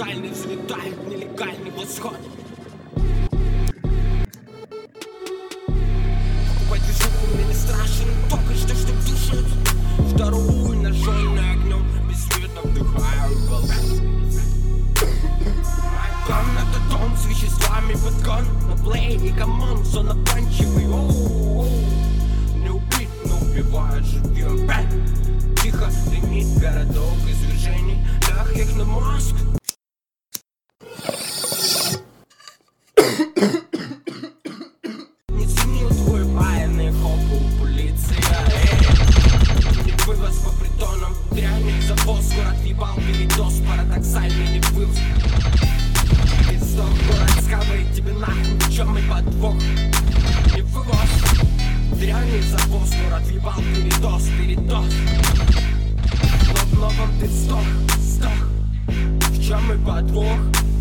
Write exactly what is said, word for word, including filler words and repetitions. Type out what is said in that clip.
Брутальный взлетает нелегальный восход. Покупать движуху мне не страшен, только что что душит. Вторую нажженную огнем бессмертно вдыхаю волну. Гон — это дом с веществами под гон. На плейне камон, сон обманчивый. Не убить, но убивают живьем. Тихо дымит городок извержений, легких на мозг. Не ценил твой баяный хоп у полиции. Не вывоз по притонам дряни. Завоз город въебал передоз, парадоксальный не вывоз. Пиздок город скавает тебе нахуй, в чем и подвох. Не вывоз дряни, завоз город въебал передоз, передоз. Но в новом ты сдох, сдох. В чем и подвох?